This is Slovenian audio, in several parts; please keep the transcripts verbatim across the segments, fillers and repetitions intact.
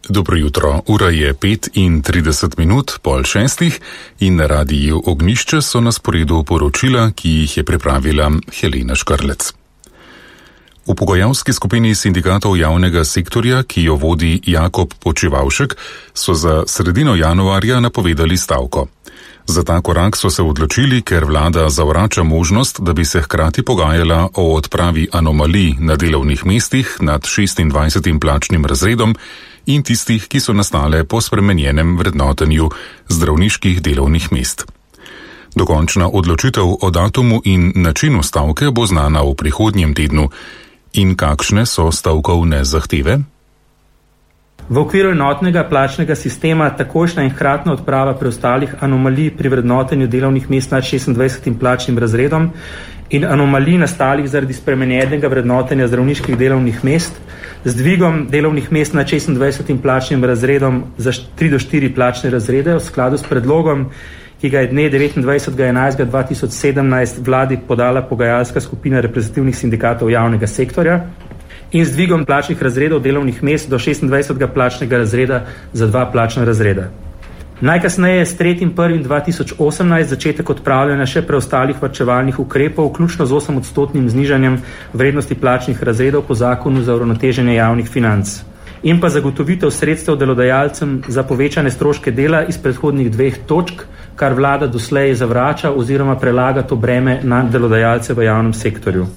Dobro jutro, ura je pet in trideset minut, pol šestih in na radiju Ognjišče so na sporedu poročila, ki jih je pripravila Helena Škrlec. V pogajalski skupini sindikatov javnega sektorja, ki jo vodi Jakob Počivavšek, so za sredino januarja napovedali stavko. Za ta korak so se odločili, ker vlada zavrača možnost, da bi se hkrati pogajala o odpravi anomalij na delovnih mestih nad šestindvajsetim plačnim razredom in tistih, ki so nastale po spremenjenem vrednotenju zdravniških delovnih mest. Dokončna odločitev o datumu in načinu stavke bo znana v prihodnjem tednu. In kakšne so stavkovne zahteve? V okviru enotnega plačnega sistema takošnja in hkratna odprava preostalih anomalij pri vrednotenju delovnih mest nad šestindvajsetim plačnim razredom in anomalij nastalih zaradi spremenjenega vrednotenja zdravniških delovnih mest z dvigom delovnih mest nad šestindvajsetim plačnim razredom za tri do štiri plačne razrede v skladu s predlogom, ki ga je dne devetindvajsetega enajstega dva tisoč sedemnajst vladi podala pogajalska skupina reprezentativnih sindikatov javnega sektorja in z dvigom plačnih razredov delovnih mest do šestindvajsetega plačnega razreda za dva plačna razreda. Najkasneje s tretjim prvim dva tisoč osemnajst začetek odpravljanja še preostalih varčevalnih ukrepov, vključno z osemodstotnim znižanjem vrednosti plačnih razredov po zakonu za uravnoteženje javnih financ. In pa zagotovitev sredstev delodajalcem za povečane stroške dela iz predhodnih dveh točk, kar vlada doslej zavrača oziroma prelaga to breme na delodajalce v javnem sektorju.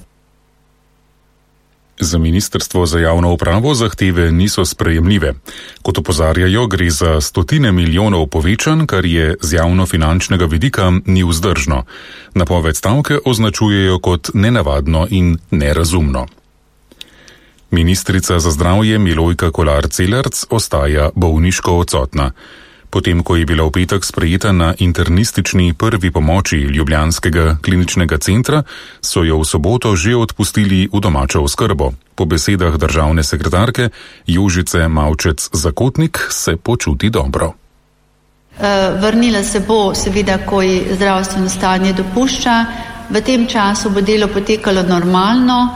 Za Ministrstvo za javno upravo zahteve niso sprejemljive. Kot opozarjajo, gre za stotine milijonov povečanj, kar je z javnofinančnega vidika ni vzdržno. Napoved stavke označujejo kot nenavadno in nerazumno. Ministrica za zdravje Milojka Kolar Celarc ostaja bolniško odsotna. Potem, ko je bila v petek sprejeta na internistični prvi pomoči ljubljanskega kliničnega centra, so jo v soboto že odpustili v domačo oskrbo. Po besedah državne sekretarke Jožice Mavčec-Zakotnik se počuti dobro. Vrnila se bo, seveda, ko ji zdravstveno stanje dopušča. V tem času bo delo potekalo normalno.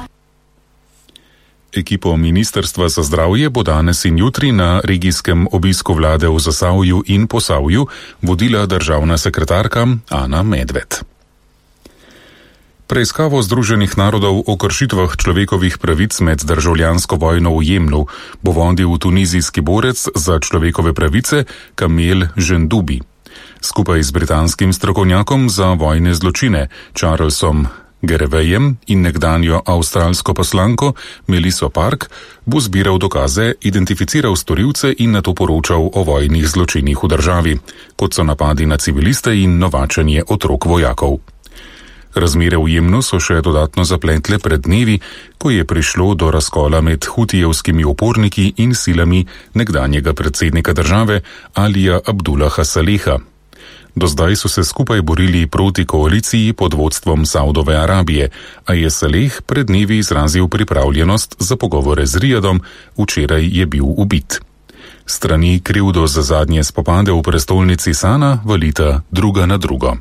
Ekipo Ministrstva za zdravje bo danes in jutri na regijskem obisku vlade v Zasavju in Posavju vodila državna sekretarka Ana Medved. Preiskavo Združenih narodov o kršitvah človekovih pravic med državljansko vojno v Jemnu bo vodil tunizijski borec za človekove pravice Kamel Žendubi. Skupaj z britanskim strokovnjakom za vojne zločine Charlesom Gerevejem in nekdanjo avstralsko poslanko Meliso Park bo zbiral dokaze, identificiral storilce in nato poročal o vojnih zločinih v državi, kot so napadi na civiliste in novačenje otrok vojakov. Razmere v Jemnu so še dodatno zapletle pred dnevi, ko je prišlo do razkola med hutijevskimi uporniki in silami nekdanjega predsednika države Alija Abdullaha Saleha. Do zdaj so se skupaj borili proti koaliciji pod vodstvom Saudove Arabije, a je Saleh pred dnevi izrazil pripravljenost za pogovore z Rijadom, včeraj je bil ubit. Strani krivdo za zadnje spopade v prestolnici Sana valita druga na drugo.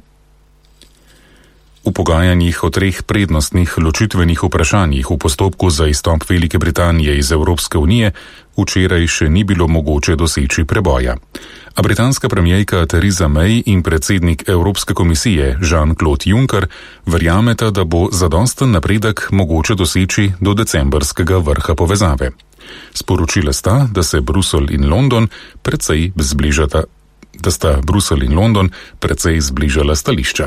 V pogajanjih o treh prednostnih ločitvenih vprašanjih v postopku za izstop Velike Britanije iz Evropske unije včeraj še ni bilo mogoče doseči preboja. A britanska premierka Theresa May in predsednik Evropske komisije Jean-Claude Juncker verjameta, da bo zadosten napredek mogoče doseči do decembrskega vrha povezave. Sporočila sta, da se Bruselj in London precej zbližata, da sta Bruselj in London precej zbližala stališča.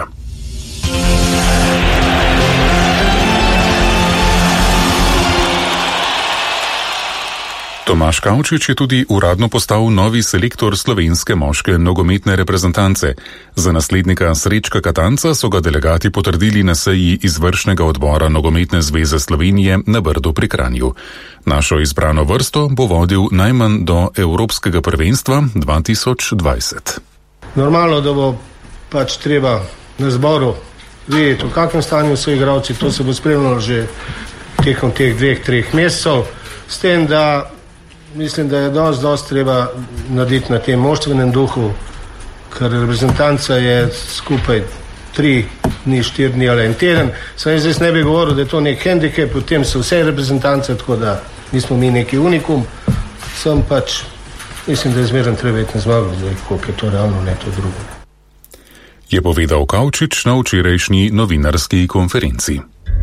Tomaž Kavčič je tudi uradno postal novi selektor slovenske moške nogometne reprezentance. Za naslednika Srečka Katanca so ga delegati potrdili na seji izvršnega odbora Nogometne zveze Slovenije na Brdu pri Kranju. Našo izbrano vrsto bo vodil najmanj do Evropskega prvenstva dva tisoč dvajset. Normalno, da bo pač treba na zboru videti, v kakšnem stanju so igralci, to se bo spremljalo že tekom teh dveh, treh mesecev, s tem, da mislim, da je dosti, dosti treba narediti na tem moštvenem duhu, ker reprezentanca je skupaj tri dni, štiri dni ali en teden. Sam zdaj ne bi govoril, da je to nek hendikep, potem so vse reprezentance, tako da nismo mi neki unikum, sem pač mislim, da je zmeraj treba iti na zmago, zdaj, koliko je to realno, ne to drugo. Je povedal Kavčič na včerajšnji novinarski konferenci.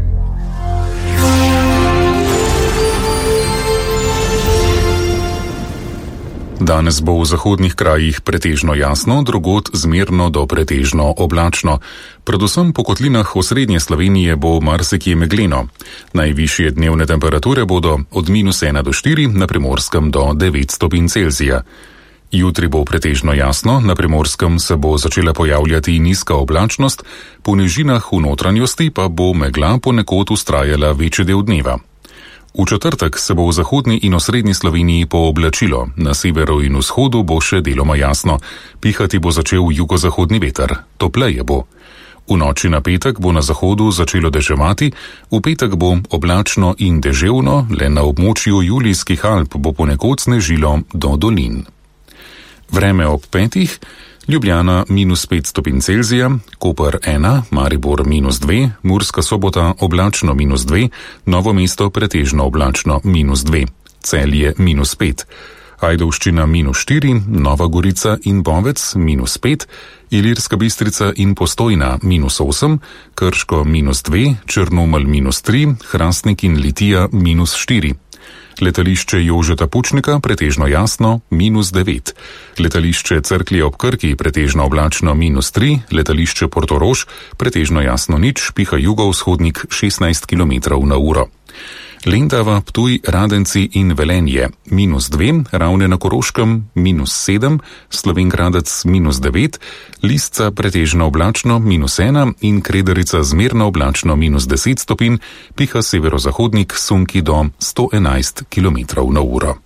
Danes bo v zahodnih krajih pretežno jasno, drugod zmerno do pretežno oblačno. Predvsem po kotlinah osrednje Slovenije bo marsikje megleno. Najvišje dnevne temperature bodo od minus ena do štiri, na Primorskem do devet stopinj Celzija. Jutri bo pretežno jasno, na Primorskem se bo začela pojavljati nizka oblačnost, po nižinah v notranjosti pa bo megla ponekod vztrajala večji del dneva. V četrtek se bo v zahodni in osrednji Sloveniji pooblačilo, na severu in vzhodu bo še deloma jasno, pihati bo začel jugozahodni veter, topleje bo. V noči na petek bo na zahodu začelo deževati, v petek bo oblačno in deževno, le na območju Julijskih Alp bo ponekod snežilo do dolin. Vreme ob petih, Ljubljana minus pet stopinj Celzija, Koper ena, Maribor minus dve, Murska Sobota oblačno minus dve, Novo mesto pretežno oblačno minus dve, Celje minus pet, Ajdovščina minus štiri, Nova Gorica in Bovec minus pet, Ilirska Bistrica in Postojna minus osem, Krško minus dve, Črnomelj minus tri, Hrastnik in Litija minus štiri. Letališče Jožeta Pučnika pretežno jasno minus devet, letališče Cerklje ob Krki pretežno oblačno minus tri, letališče Portorož pretežno jasno nič, piha jugovzhodnik šestnajst kilometrov na uro. Lendava, Ptuj, Radenci in Velenje minus dve, Ravne na Koroškem minus sedem, Slovenj Gradec minus devet, Lisca pretežno oblačno minus ena in Krederica zmerno oblačno minus deset stopinj, piha severozahodnik sunki do sto enajst kilometrov na uro.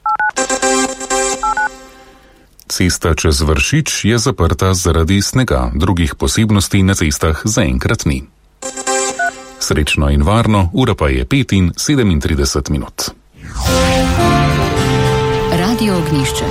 Cesta čez Vršič je zaprta zaradi snega, drugih posebnosti na cestah zaenkrat ni. Srečno in varno, ura pa je pet in sedemintrideset minut. Radio Ognjišče.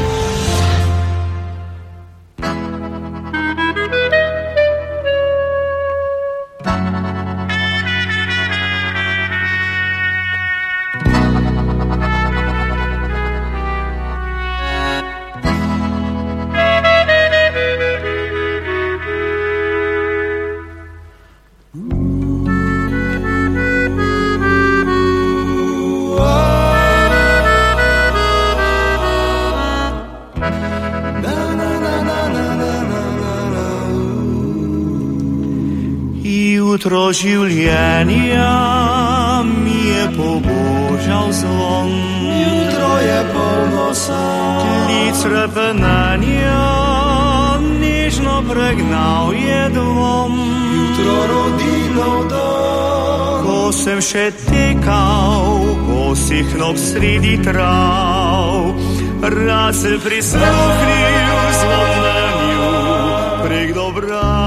Jutro življenja mi je pobožal zvon. Jutro je polno sanj. Klic repenanja nežno pregnal je dvom. Jutro rodinov dan. Ko sem še tekal, bosih nog sredi trav, rad se prisluhnil zvonanju prek Dobrav.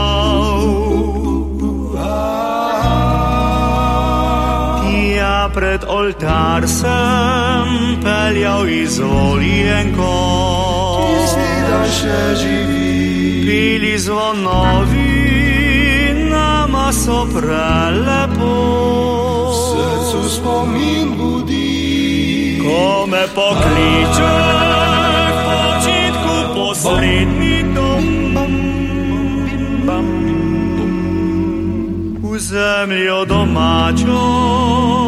Pred oltar sem peljal izvoljenko, tisti dan še živi. Pili zvonovi, nama so prelepo, srcu spomin budi. Ko me pokliče k počitku poslednji dom, v zemljo domačo